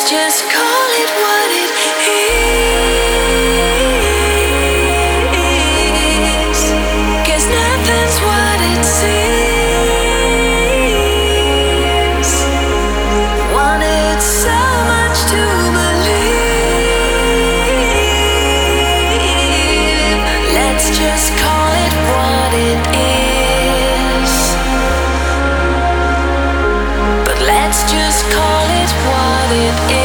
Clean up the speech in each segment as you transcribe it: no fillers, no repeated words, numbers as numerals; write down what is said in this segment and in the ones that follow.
just call it what it is, 'cause nothing's what it seems. Wanted so much to believe. Let's just call it what it is. But let's just call it what it is.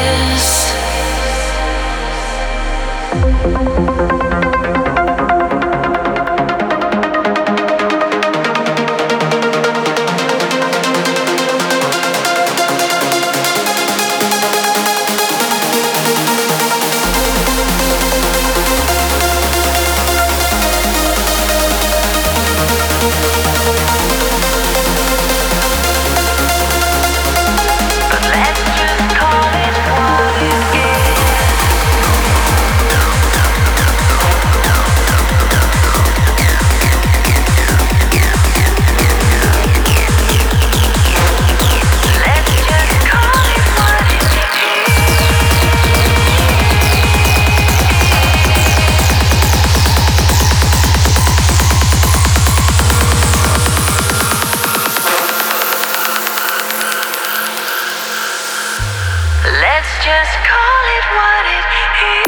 Let's just call it what it is.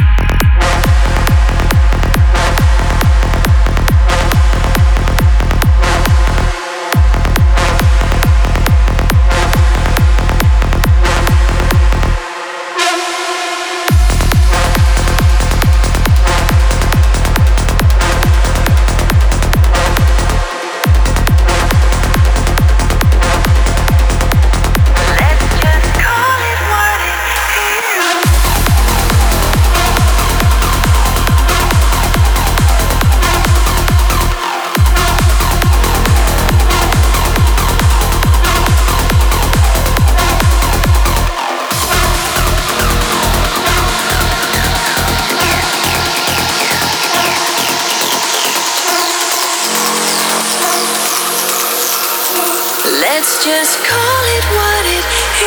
Let's just call it what it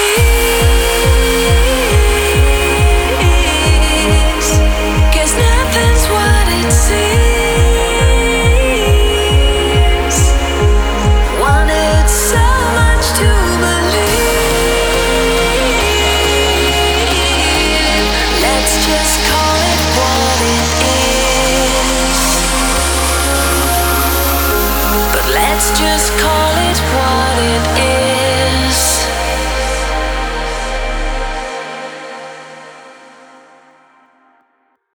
is, 'cause nothing's what it seems. Wanted so much to believe. Let's just call it what it is. But let's just call it what it is.